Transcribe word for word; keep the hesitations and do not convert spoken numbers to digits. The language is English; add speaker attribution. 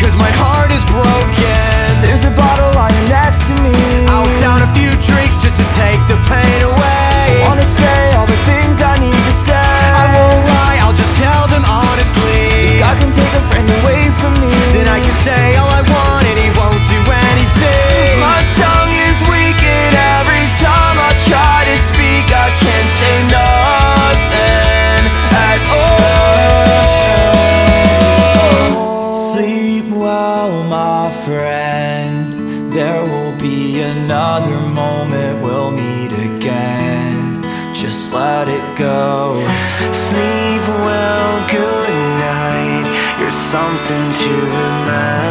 Speaker 1: cause my heart is broken.
Speaker 2: There's a bottle lying next to me.
Speaker 1: I'll down a few drinks just to take the pain away.
Speaker 2: I wanna say all the things I need to say.
Speaker 1: I won't lie, I'll just tell them honestly.
Speaker 2: If God can take a friend away from me,
Speaker 1: then I can say all I want and he won't do anything.
Speaker 2: My tongue is weak and every time I try to speak I can't say nothing at all. Sleep well, my friend. There will be another moment, we'll meet again. Just let it go.
Speaker 1: Sleep well, good night. You're something to remember.